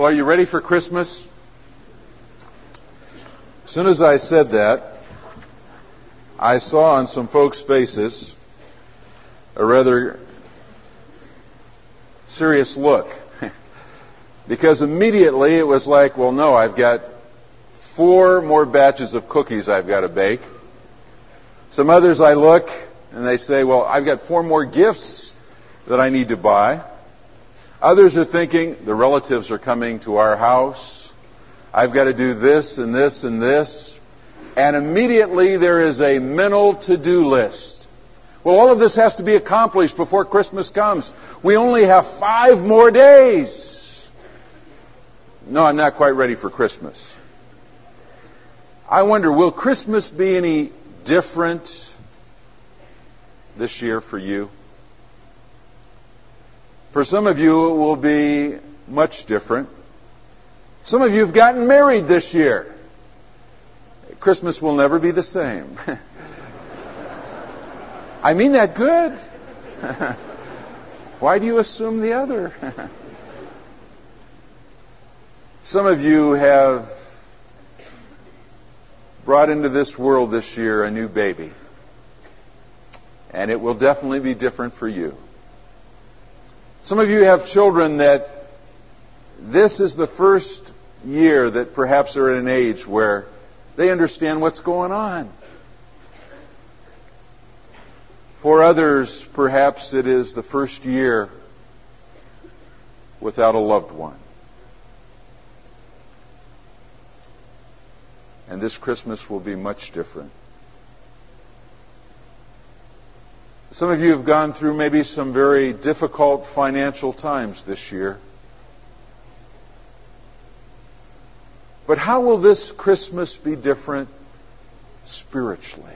Well, are you ready for Christmas? As soon as I said that, I saw on some folks' faces a rather serious look. Because immediately it was like, well, no, I've got 4 more batches of cookies I've got to bake. Some others I look and they say, well, I've got 4 more gifts that I need to buy. Others are thinking, the relatives are coming to our house. I've got to do this and this and this. And immediately there is a mental to-do list. Well, all of this has to be accomplished before Christmas comes. We only have 5 more days. No, I'm not quite ready for Christmas. I wonder, will Christmas be any different this year for you? For some of you, it will be much different. Some of you have gotten married this year. Christmas will never be the same. I mean that good. Why do you assume the other? Some of you have brought into this world this year a new baby. And it will definitely be different for you. Some of you have children that this is the first year that perhaps are at an age where they understand what's going on. For others, perhaps it is the first year without a loved one. And this Christmas will be much different. Some of you have gone through maybe some very difficult financial times this year. But how will this Christmas be different spiritually?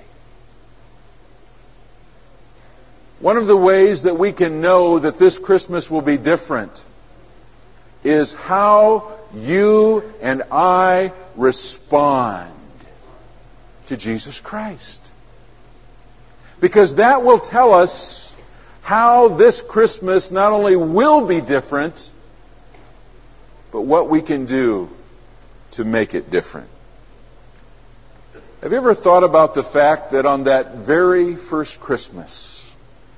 One of the ways that we can know that this Christmas will be different is how you and I respond to Jesus Christ. Because that will tell us how this Christmas not only will be different, but what we can do to make it different. Have you ever thought about the fact that on that very first Christmas,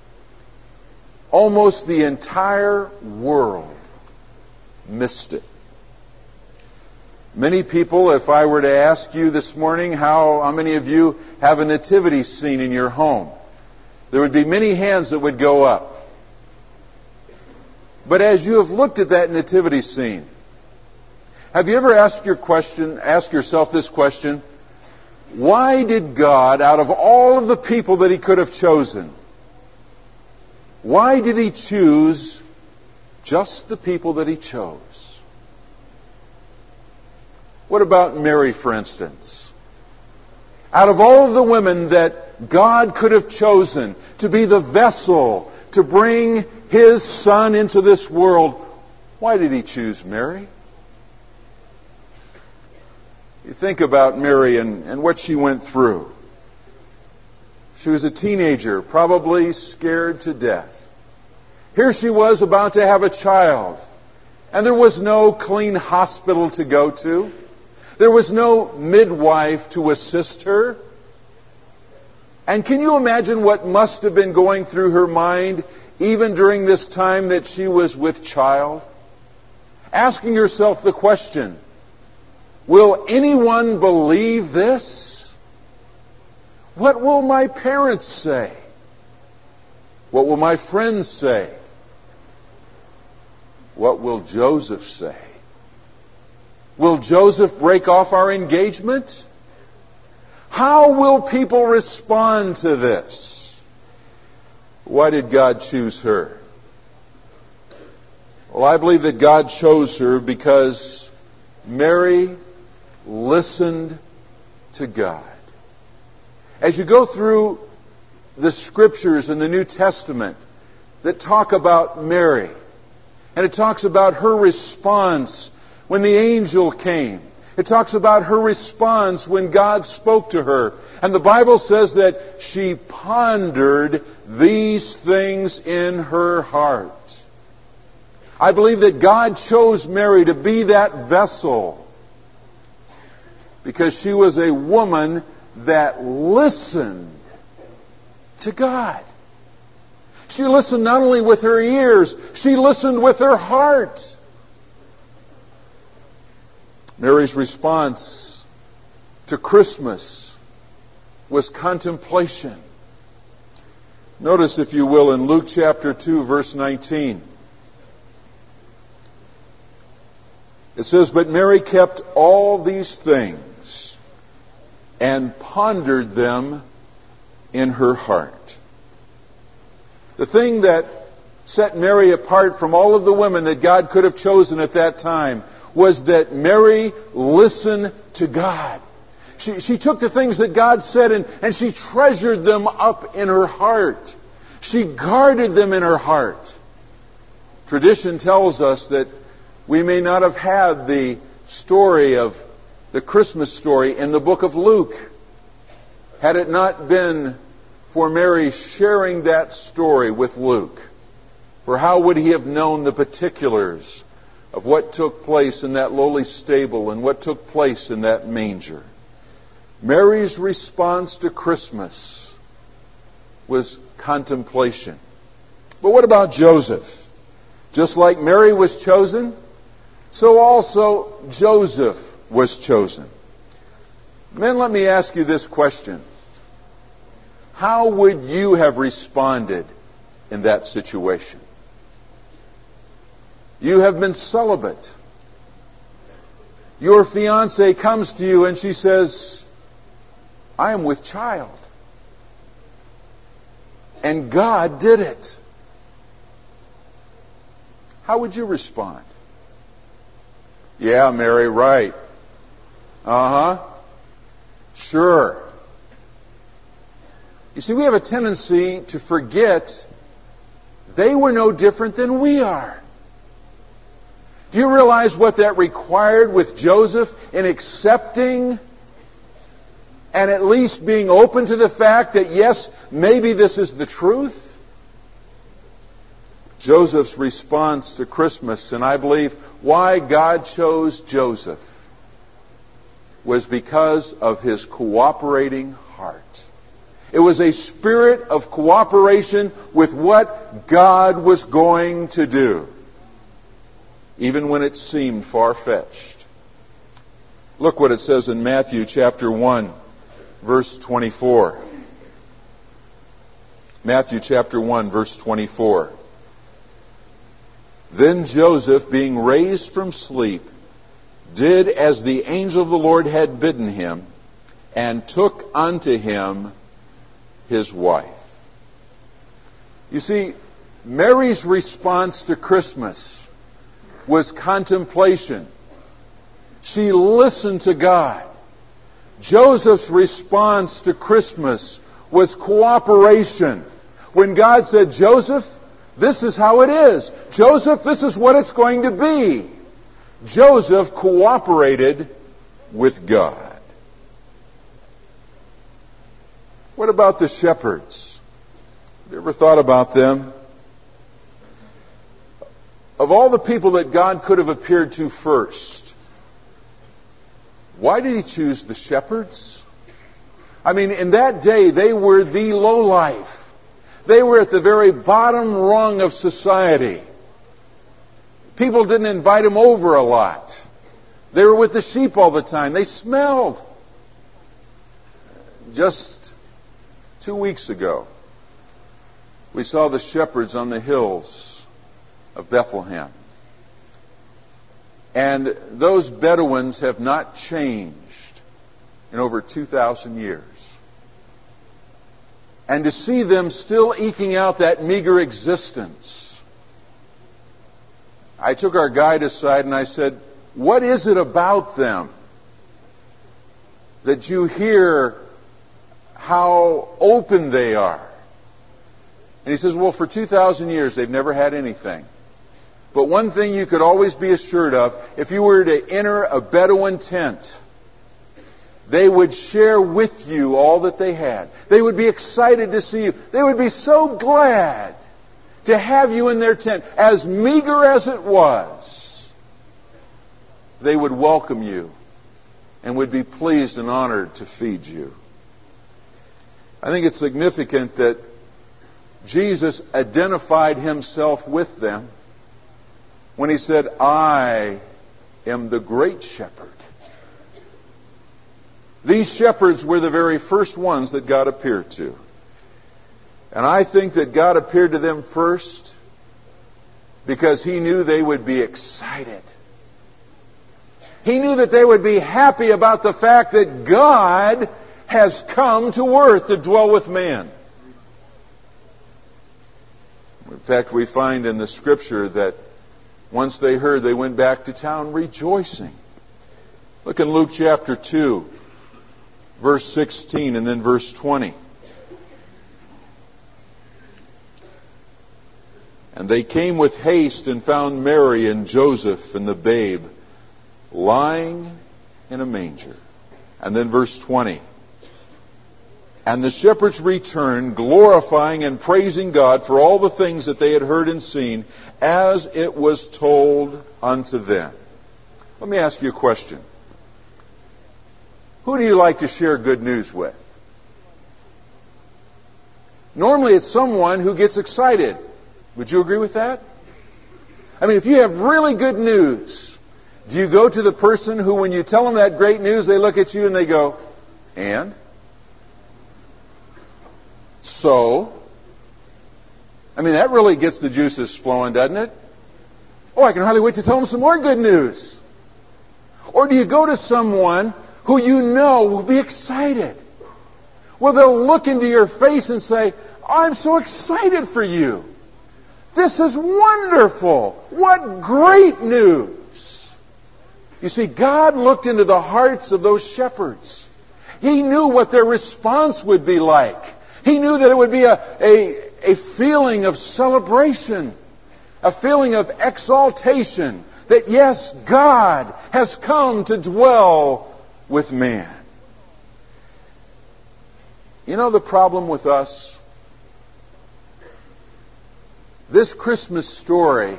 almost the entire world missed it? Many people, if I were to ask you this morning, how many of you have a nativity scene in your home? There would be many hands that would go up. But as you have looked at that nativity scene, have you ever asked yourself this question? Why did God, out of all of the people that He could have chosen, why did He choose just the people that He chose? What about Mary, for instance? Out of all of the women that God could have chosen to be the vessel to bring His Son into this world, why did He choose Mary? You think about Mary and what she went through. She was a teenager, probably scared to death. Here she was about to have a child, and there was no clean hospital to go to. There was no midwife to assist her. And can you imagine what must have been going through her mind even during this time that she was with child? Asking herself the question, will anyone believe this? What will my parents say? What will my friends say? What will Joseph say? Will Joseph break off our engagement? How will people respond to this? Why did God choose her? Well, I believe that God chose her because Mary listened to God. As you go through the Scriptures in the New Testament that talk about Mary, and it talks about her response when the angel came. It talks about her response when God spoke to her. And the Bible says that she pondered these things in her heart. I believe that God chose Mary to be that vessel because she was a woman that listened to God. She listened not only with her ears, she listened with her heart. Mary's response to Christmas was contemplation. Notice, if you will, in Luke chapter 2, verse 19. It says, "But Mary kept all these things and pondered them in her heart." The thing that set Mary apart from all of the women that God could have chosen at that time was that Mary listened to God. She took the things that God said and she treasured them up in her heart. She guarded them in her heart. Tradition tells us that we may not have had the story of the Christmas story in the book of Luke had it not been for Mary sharing that story with Luke. For how would he have known the particulars of what took place in that lowly stable and what took place in that manger? Mary's response to Christmas was contemplation. But what about Joseph? Just like Mary was chosen, so also Joseph was chosen. Men, let me ask you this question. How would you have responded in that situation? You have been celibate. Your fiancée comes to you and she says, "I am with child." And God did it. How would you respond? "Yeah, Mary, right. Sure." You see, we have a tendency to forget they were no different than we are. Do you realize what that required with Joseph in accepting and at least being open to the fact that, yes, maybe this is the truth? Joseph's response to Christmas, and I believe why God chose Joseph, was because of his cooperating heart. It was a spirit of cooperation with what God was going to do, even when it seemed far-fetched. Look what it says in Matthew chapter 1, verse 24. Matthew chapter 1, verse 24. "Then Joseph, being raised from sleep, did as the angel of the Lord had bidden him, and took unto him his wife." You see, Mary's response to Christmas was contemplation. She listened to God. Joseph's response to Christmas was cooperation. When God said, "Joseph, this is how it is. Joseph, this is what it's going to be," Joseph cooperated with God. What about the shepherds? Have you ever thought about them? Of all the people that God could have appeared to first, why did he choose the shepherds? I mean, in that day, they were the lowlife. They were at the very bottom rung of society. People didn't invite them over a lot. They were with the sheep all the time. They smelled. Just 2 weeks ago, we saw the shepherds on the hills of Bethlehem. And those Bedouins have not changed in over 2,000 years. And to see them still eking out that meager existence, I took our guide aside and I said, "What is it about them that you hear how open they are?" And he says, "Well, for 2,000 years they've never had anything. But one thing you could always be assured of, if you were to enter a Bedouin tent, they would share with you all that they had. They would be excited to see you. They would be so glad to have you in their tent, as meager as it was, they would welcome you and would be pleased and honored to feed you. I think it's significant that Jesus identified himself with them when he said, I am the great shepherd. These shepherds were the very first ones that God appeared to. And I think that God appeared to them first because he knew they would be excited. He knew that they would be happy about the fact that God has come to earth to dwell with man. In fact, we find in the Scripture that once they heard, they went back to town rejoicing. Look in Luke chapter 2, verse 16 and then verse 20. And they came with haste and found Mary and Joseph and the babe lying in a manger. And then verse 20. And the shepherds returned, glorifying and praising God for all the things that they had heard and seen, as it was told unto them. Let me ask you a question. Who do you like to share good news with? Normally it's someone who gets excited. Would you agree with that? I mean, if you have really good news, do you go to the person who, when you tell them that great news, they look at you and they go, and? So? I mean, that really gets the juices flowing, doesn't it? Oh, I can hardly wait to tell them some more good news. Or do you go to someone who you know will be excited? Well, they'll look into your face and say, I'm so excited for you. This is wonderful. What great news. You see, God looked into the hearts of those shepherds. He knew what their response would be like. He knew that it would be a feeling of celebration, a feeling of exaltation, that yes, God has come to dwell with man. You know the problem with us? This Christmas story,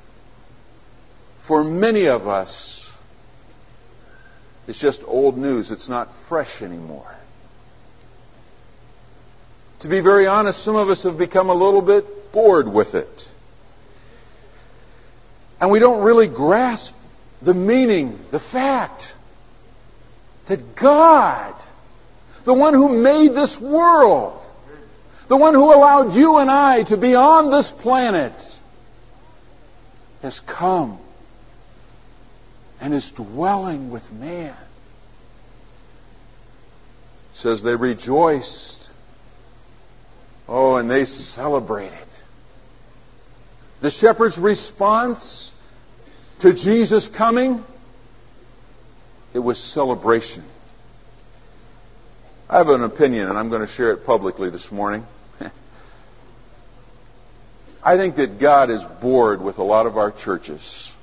for many of us, is just old news. It's not fresh anymore. To be very honest, some of us have become a little bit bored with it. And we don't really grasp the meaning, the fact that God, the one who made this world, the one who allowed you and I to be on this planet, has come and is dwelling with man. It says they rejoiced. Oh, and they celebrated. The shepherds' response to Jesus coming, it was celebration. I have an opinion, and I'm going to share it publicly this morning. I think that God is bored with a lot of our churches.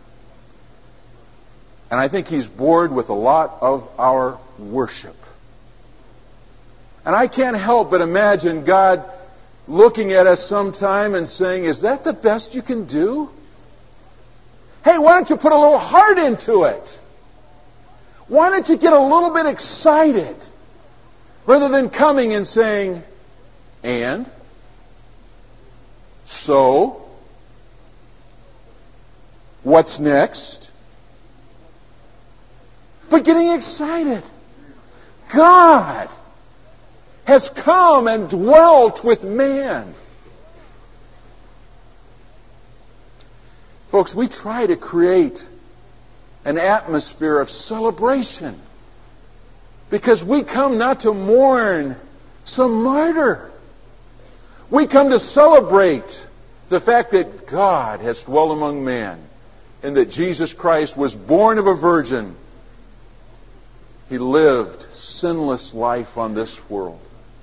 And I think He's bored with a lot of our worship. And I can't help but imagine God looking at us sometime and saying, is that the best you can do? Hey, why don't you put a little heart into it? Why don't you get a little bit excited? Rather than coming and saying, and? So? What's next? But getting excited. God has come and dwelt with man. Folks, we try to create an atmosphere of celebration because we come not to mourn some martyr. We come to celebrate the fact that God has dwelt among men and that Jesus Christ was born of a virgin. He lived sinless life on this world.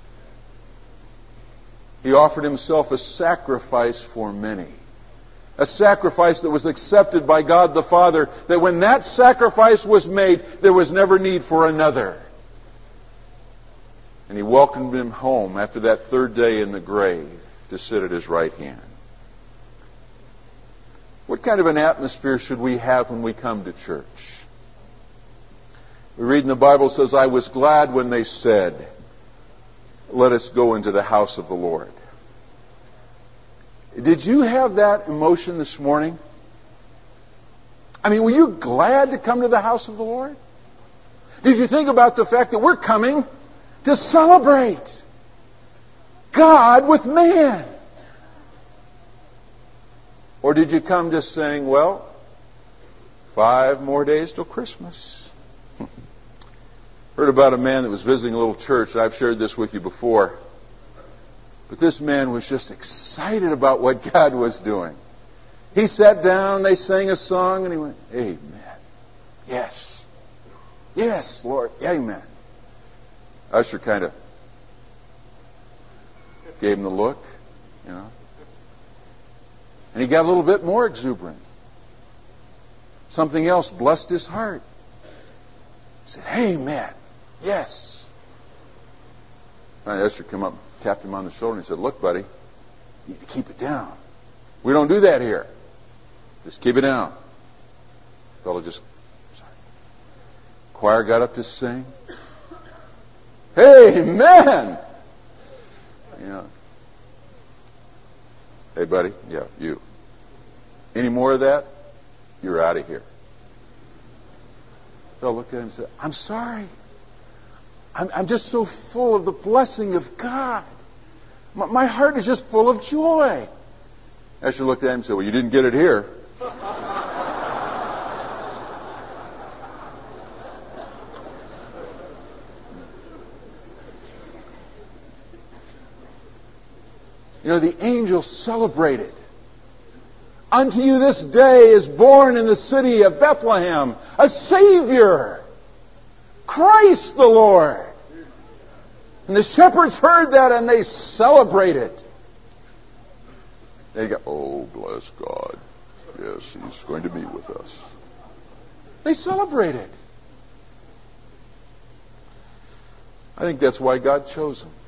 He offered Himself a sacrifice for many. A sacrifice that was accepted by God the Father, that when that sacrifice was made, there was never need for another. And He welcomed him home after that third day in the grave to sit at His right hand. What kind of an atmosphere should we have when we come to church? We read in the Bible, it says, I was glad when they said, let us go into the house of the Lord. Did you have that emotion this morning? I mean, were you glad to come to the house of the Lord? Did you think about the fact that we're coming to celebrate God with man? Or did you come just saying, well, 5 more days till Christmas? Heard about a man that was visiting a little church. I've shared this with you before. But this man was just excited about what God was doing. He sat down, they sang a song, and he went, amen. Yes. Yes, Lord. Amen. Usher kind of gave him the look, you know. And he got a little bit more exuberant. Something else blessed his heart. He said, amen. Yes. And Usher came up, tapped him on the shoulder, and he said, look, buddy, you need to keep it down. We don't do that here. Just keep it down. The fellow just, sorry. Choir got up to sing. Amen. You know. Hey, buddy. Yeah, you. Any more of that? You're out of here. The fellow looked at him and said, I'm sorry. I'm just so full of the blessing of God. My heart is just full of joy. Usher looked at him and said, well, you didn't get it here. You know, the angels celebrated. Unto you this day is born in the city of Bethlehem a Savior, Christ the Lord. And the shepherds heard that and they celebrated. They go, oh, bless God. Yes, He's going to be with us. They celebrated. I think that's why God chose them.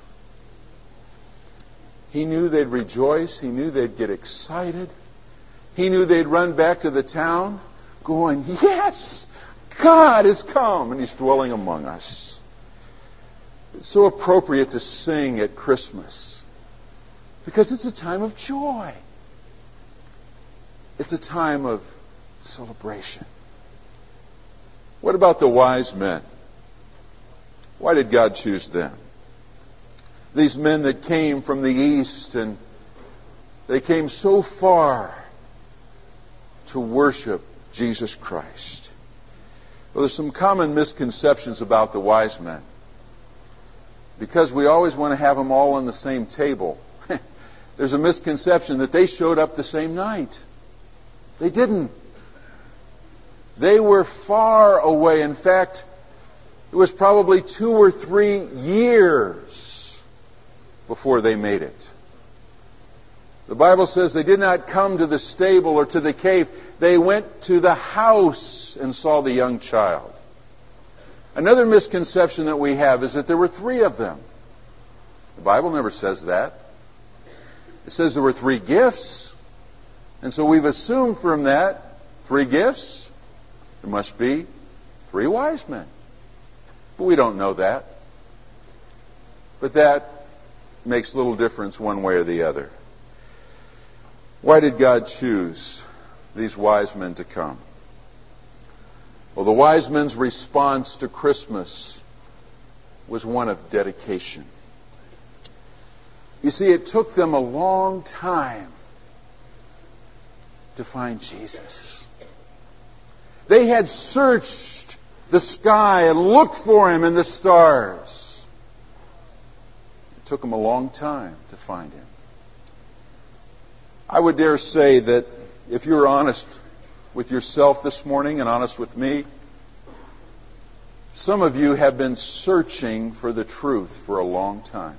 He knew they'd rejoice. He knew they'd get excited. He knew they'd run back to the town going, yes, God has come and He's dwelling among us. It's so appropriate to sing at Christmas because it's a time of joy. It's a time of celebration. What about the wise men? Why did God choose them? These men that came from the east, and they came so far to worship Jesus Christ. Well, there's some common misconceptions about the wise men. Because we always want to have them all on the same table, there's a misconception that they showed up the same night. They didn't. They were far away. In fact, it was probably 2 or 3 years before they made it. The Bible says they did not come to the stable or to the cave. They went to the house and saw the young child. Another misconception that we have is that there were 3 of them. The Bible never says that. It says there were 3 gifts. And so we've assumed from that 3 gifts, there must be 3 wise men. But we don't know that. But that makes little difference one way or the other. Why did God choose these wise men to come? Well, the wise men's response to Christmas was one of dedication. You see, it took them a long time to find Jesus. They had searched the sky and looked for Him in the stars. It took them a long time to find Him. I would dare say that if you're honest with yourself this morning and honest with me, some of you have been searching for the truth for a long time.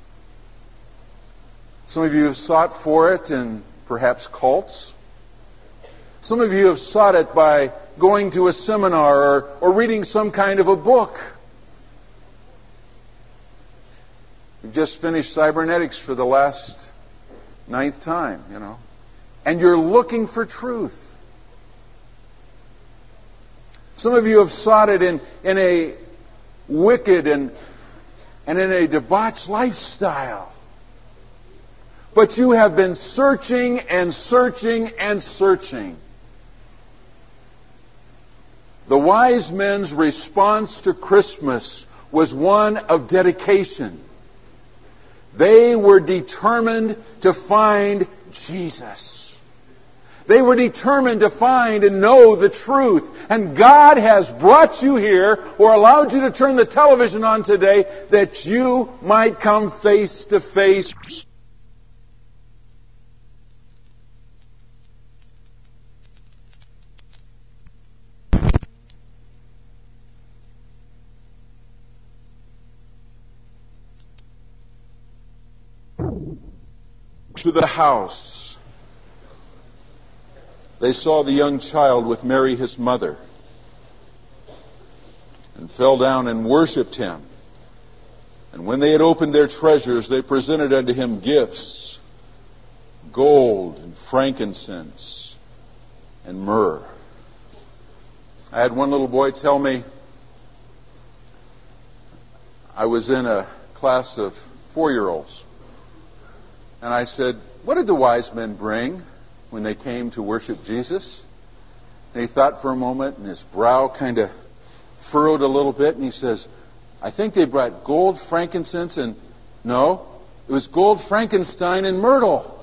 Some of you have sought for it in perhaps cults. Some of you have sought it by going to a seminar or reading some kind of a book. We've just finished cybernetics for the last 9th time, you know. and you're looking for truth. Some of you have sought it in a wicked and in a debauched lifestyle. But you have been searching and searching and searching. The wise men's response to Christmas was one of dedication. They were determined to find Jesus. They were determined to find and know the truth. And God has brought you here, or allowed you to turn the television on today, that you might come face to face to the house. They saw the young child with Mary his mother, and fell down and worshipped him. And when they had opened their treasures, they presented unto him gifts, gold and frankincense and myrrh. I had one little boy tell me, I was in a class of 4-year-olds. And I said, what did the wise men bring when they came to worship Jesus? And he thought for a moment, and his brow kind of furrowed a little bit, and he says, I think they brought gold, frankincense, and... No, it was gold, Frankenstein, and myrtle.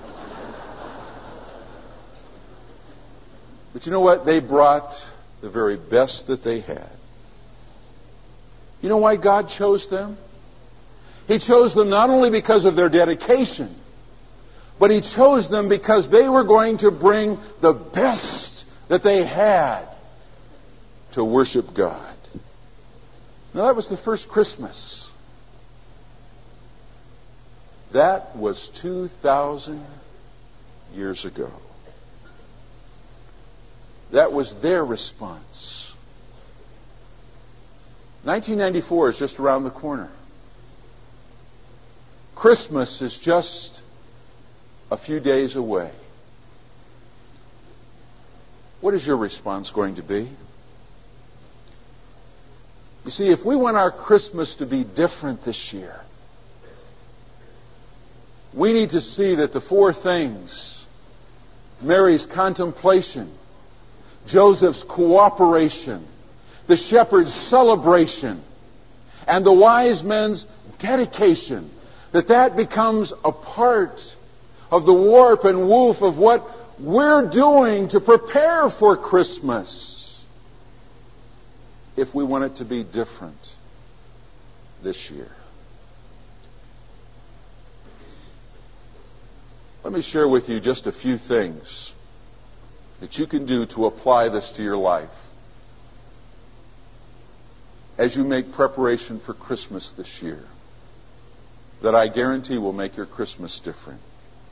But you know what? They brought the very best that they had. You know why God chose them? He chose them not only because of their dedication, but He chose them because they were going to bring the best that they had to worship God. Now, that was the first Christmas. That was 2,000 years ago. That was their response. 1994 is just around the corner. Christmas is just a few days away. What is your response going to be? You see, if we want our Christmas to be different this year, we need to see that the 4 things, Mary's contemplation, Joseph's cooperation, the shepherd's celebration, and the wise men's dedication, that becomes a part of the warp and woof of what we're doing to prepare for Christmas, if we want it to be different this year. Let me share with you just a few things that you can do to apply this to your life as you make preparation for Christmas this year, that I guarantee will make your Christmas different.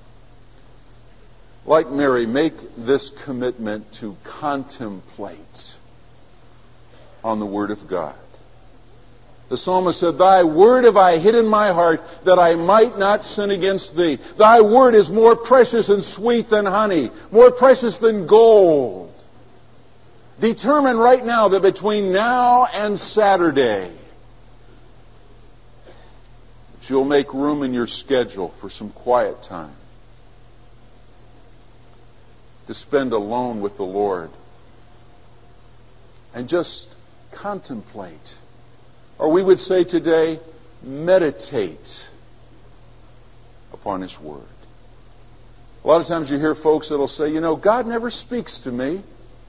Like Mary, make this commitment to contemplate on the Word of God. The psalmist said, Thy word have I hid in my heart, that I might not sin against Thee. Thy word is more precious and sweet than honey, more precious than gold. Determine right now that between now and Saturday, you'll make room in your schedule for some quiet time to spend alone with the Lord and just contemplate. Or we would say today, meditate upon His Word. A lot of times you hear folks that'll say, you know, God never speaks to me.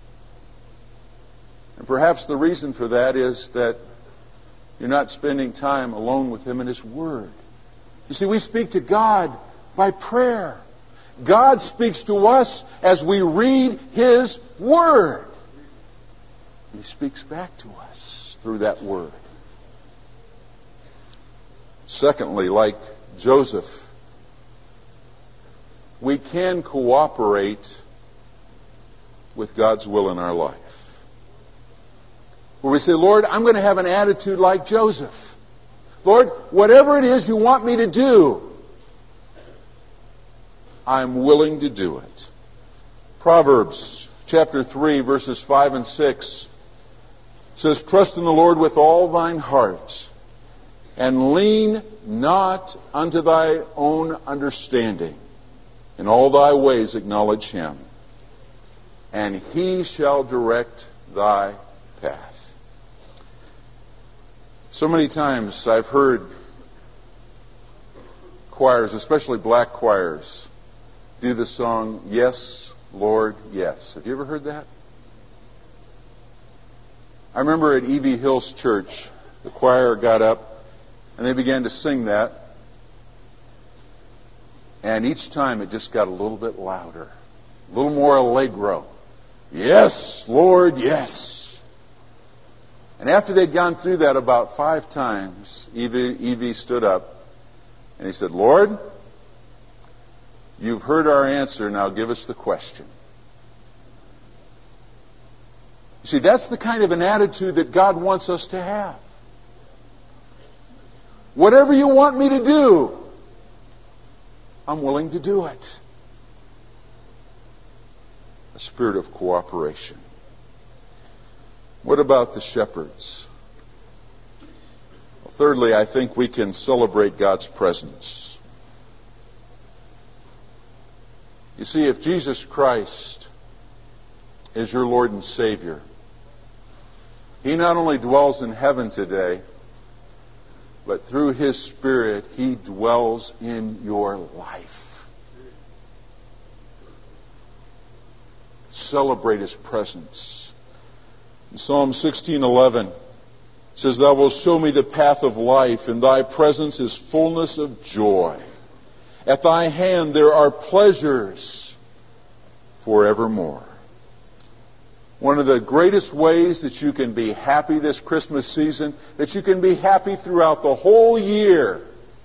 And perhaps the reason for that is that you're not spending time alone with Him and His Word. You see, we speak to God by prayer. God speaks to us as we read His Word. He speaks back to us through that Word. Secondly, like Joseph, we can cooperate with God's will in our life. Where we say, Lord, I'm going to have an attitude like Joseph. Lord, whatever it is you want me to do, I'm willing to do it. Proverbs chapter 3, verses 5 and 6 says, trust in the Lord with all thine heart, and lean not unto thy own understanding. In all thy ways acknowledge him, and he shall direct thy path. So many times I've heard choirs, especially black choirs, do the song, Yes, Lord, Yes. Have you ever heard that? I remember at E.V. Hill's church, the choir got up and they began to sing that. And each time it just got a little bit louder, a little more allegro. Yes, Lord, yes. And after they'd gone through that about 5 times, E.V. stood up and he said, Lord, you've heard our answer, now give us the question. You see, that's the kind of an attitude that God wants us to have. Whatever you want me to do, I'm willing to do it. A spirit of cooperation. What about the shepherds? Well, thirdly, I think we can celebrate God's presence. You see, if Jesus Christ is your Lord and Savior, He not only dwells in heaven today, but through His Spirit, He dwells in your life. Celebrate His presence. In Psalm 16:11, it says, Thou wilt show me the path of life. In Thy presence is fullness of joy. At Thy hand there are pleasures forevermore. One of the greatest ways that you can be happy this Christmas season, that you can be happy throughout the whole year,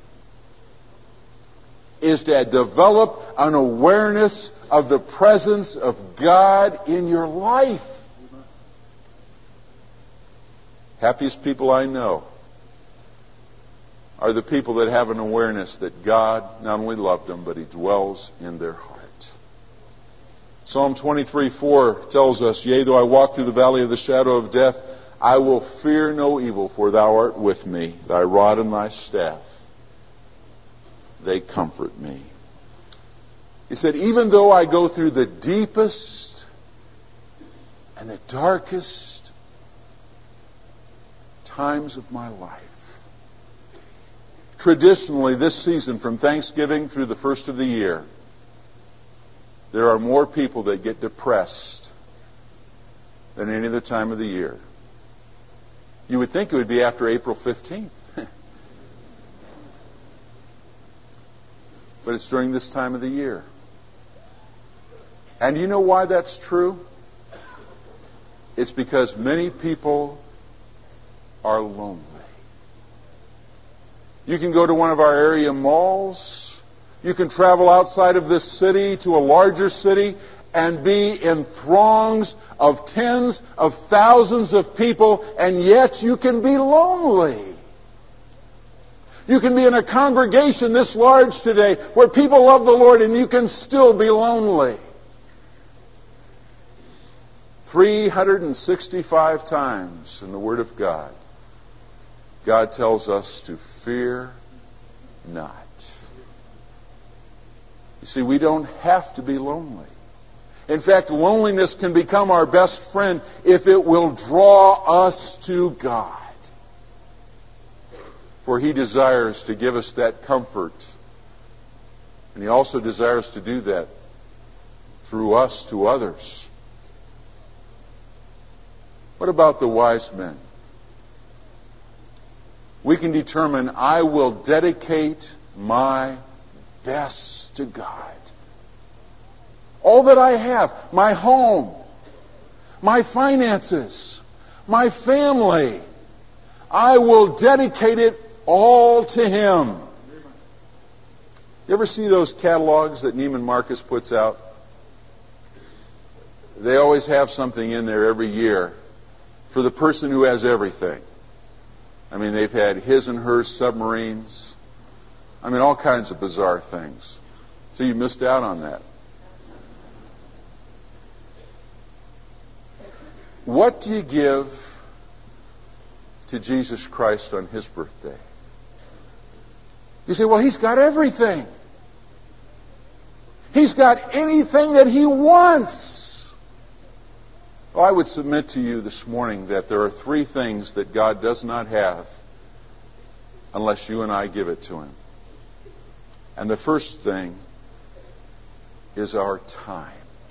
is to develop an awareness of the presence of God in your life. Happiest people I know are the people that have an awareness that God not only loved them, but He dwells in their heart. Psalm 23:4 tells us, Yea, though I walk through the valley of the shadow of death, I will fear no evil, for Thou art with me. Thy rod and Thy staff, they comfort me. He said, even though I go through the deepest and the darkest times of my life, traditionally this season, from Thanksgiving through the first of the year, there are more people that get depressed than any other time of the year. You would think it would be after April 15th. But it's during this time of the year. And you know why that's true? It's because many people are lonely. You can go to one of our area malls. You can travel outside of this city to a larger city and be in throngs of tens of thousands of people, and yet you can be lonely. You can be in a congregation this large today where people love the Lord, and you can still be lonely. 365 times in the Word of God, God tells us to fear not. You see, we don't have to be lonely. In fact, loneliness can become our best friend if it will draw us to God. For He desires to give us that comfort. And He also desires to do that through us to others. What about the wise men? We can determine, I will dedicate my best to God. All that I have, my home, my finances, my family, I will dedicate it all to Him. You ever see those catalogs that Neiman Marcus puts out? They always have something in there every year for the person who has everything. I mean, they've had his and hers submarines. I mean, all kinds of bizarre things. So you missed out on that. What do you give to Jesus Christ on His birthday? You say, well, He's got everything. He's got anything that He wants. Well, I would submit to you this morning that there are three things that God does not have unless you and I give it to Him. And the first thing is our time.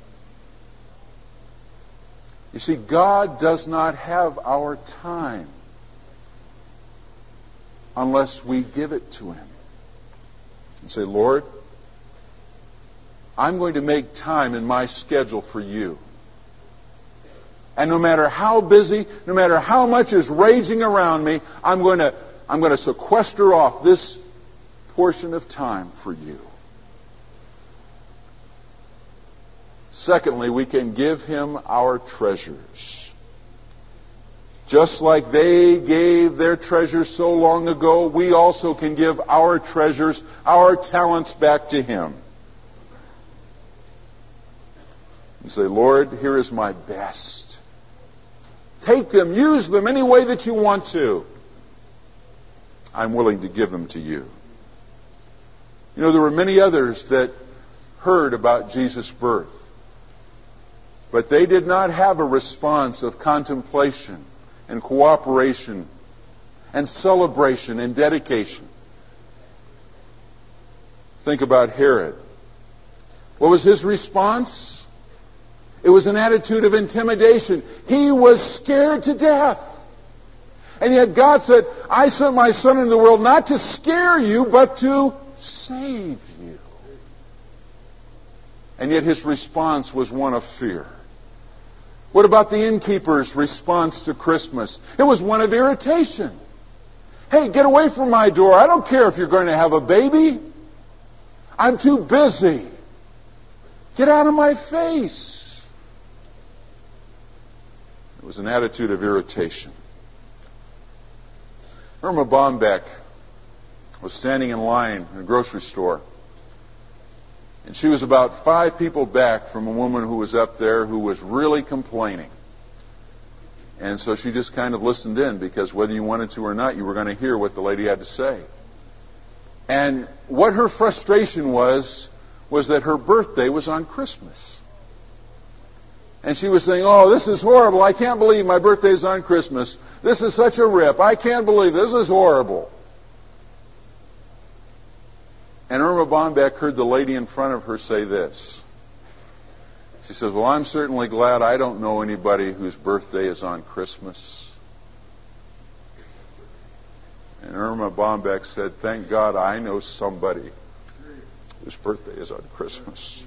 You see, God does not have our time unless we give it to Him. And say, Lord, I'm going to make time in my schedule for You. And no matter how busy, no matter how much is raging around me, I'm going to sequester off this portion of time for You. Secondly, we can give Him our treasures. Just like they gave their treasures so long ago, we also can give our treasures, our talents back to Him. And say, Lord, here is my best. Take them, use them any way that You want to. I'm willing to give them to You. You know, there were many others that heard about Jesus' birth. But they did not have a response of contemplation and cooperation and celebration and dedication. Think about Herod. What was his response? It was an attitude of intimidation. He was scared to death. And yet God said, I sent my Son into the world not to scare you, but to save you. And yet his response was one of fear. What about the innkeeper's response to Christmas? It was one of irritation. Hey, get away from my door. I don't care if you're going to have a baby. I'm too busy. Get out of my face. It was an attitude of irritation. Irma Bombeck was standing in line in a grocery store. And she was about 5 people back from a woman who was up there who was really complaining. And so she just kind of listened in, because whether you wanted to or not, you were going to hear what the lady had to say. And what her frustration was that her birthday was on Christmas. And she was saying, oh, this is horrible. I can't believe my birthday is on Christmas. This is such a rip. I can't believe this is horrible. And Irma Bombeck heard the lady in front of her say this. She says, well, I'm certainly glad I don't know anybody whose birthday is on Christmas. And Irma Bombeck said, thank God I know somebody whose birthday is on Christmas.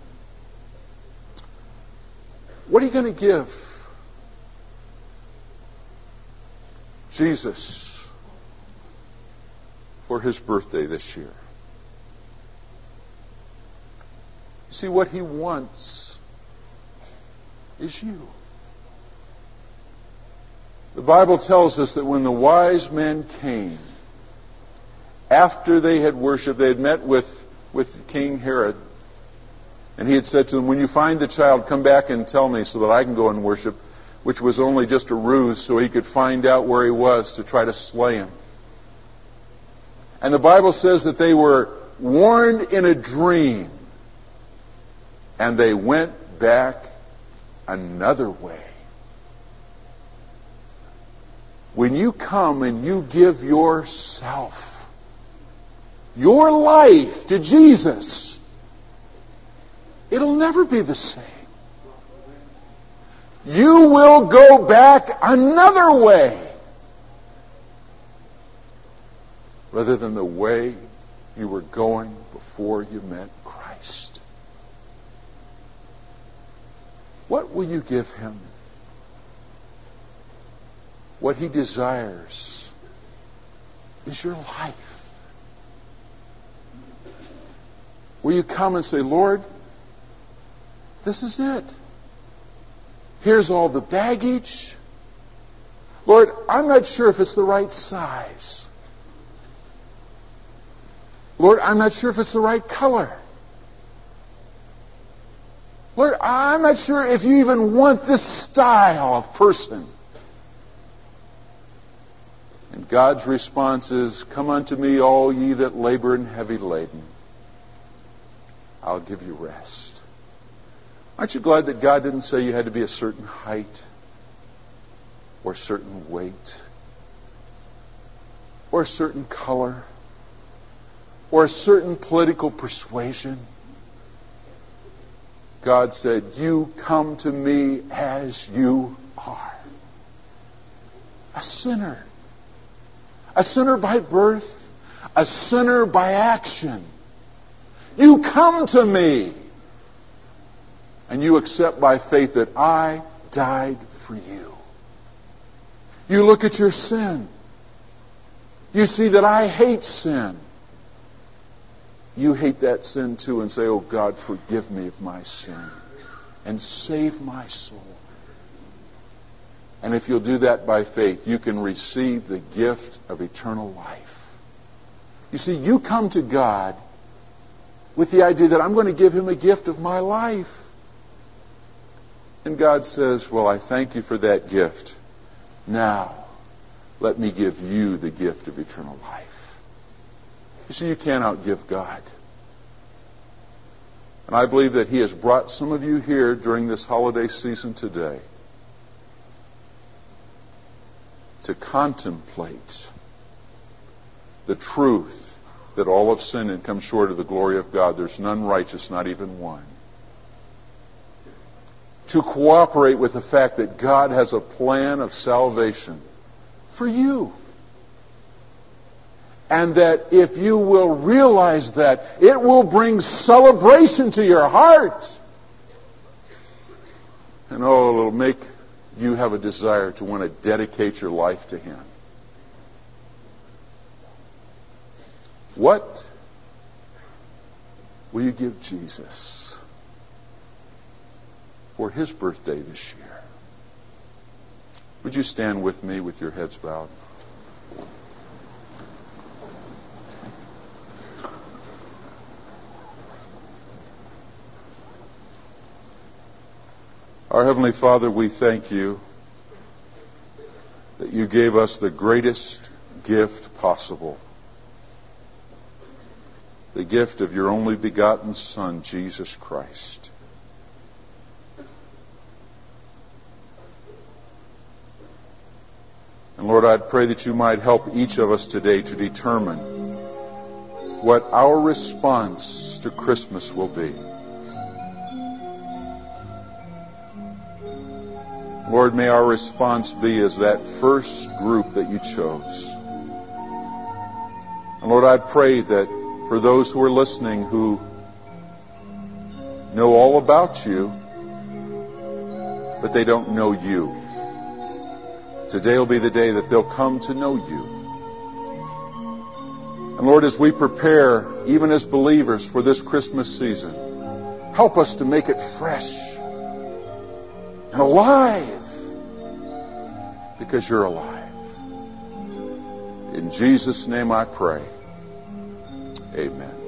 What are you going to give Jesus for His birthday this year? See, what He wants is you. The Bible tells us that when the wise men came, after they had worshipped, they had met with King Herod, and he had said to them, when you find the child, come back and tell me so that I can go and worship, which was only just a ruse so he could find out where he was to try to slay him. And the Bible says that they were warned in a dream, and they went back another way. When you come and you give yourself, your life to Jesus, it'll never be the same. You will go back another way rather than the way you were going before you met Christ. What will you give Him? What He desires is your life. Will you come and say, Lord, this is it. Here's all the baggage. Lord, I'm not sure if it's the right size. Lord, I'm not sure if it's the right color. Lord, I'm not sure if you even want this style of person. And God's response is, come unto me, all ye that labor and heavy laden. I'll give you rest. Aren't you glad that God didn't say you had to be a certain height or a certain weight or a certain color or a certain political persuasion? God said, you come to me as you are. A sinner. A sinner by birth. A sinner by action. You come to me. And you accept by faith that I died for you. You look at your sin. You see that I hate sin. You hate that sin too and say, oh God, forgive me of my sin and save my soul. And if you'll do that by faith, you can receive the gift of eternal life. You see, you come to God with the idea that I'm going to give Him a gift of my life. And God says, well, I thank you for that gift. Now, let me give you the gift of eternal life. You see, you can't outgive God. And I believe that He has brought some of you here during this holiday season today to contemplate the truth that all have sinned and come short of the glory of God. There's none righteous, not even one. To cooperate with the fact that God has a plan of salvation for you. And that if you will realize that, it will bring celebration to your heart. And oh, it'll make you have a desire to want to dedicate your life to Him. What will you give Jesus for His birthday this year? Would you stand with me with your heads bowed? Our Heavenly Father, we thank you that you gave us the greatest gift possible. The gift of your only begotten Son, Jesus Christ. And Lord, I'd pray that you might help each of us today to determine what our response to Christmas will be. Lord, may our response be as that first group that you chose. And Lord, I pray that for those who are listening who know all about you, but they don't know you, today will be the day that they'll come to know you. And Lord, as we prepare, even as believers, for this Christmas season, help us to make it fresh and alive, because you're alive. In Jesus' name I pray. Amen.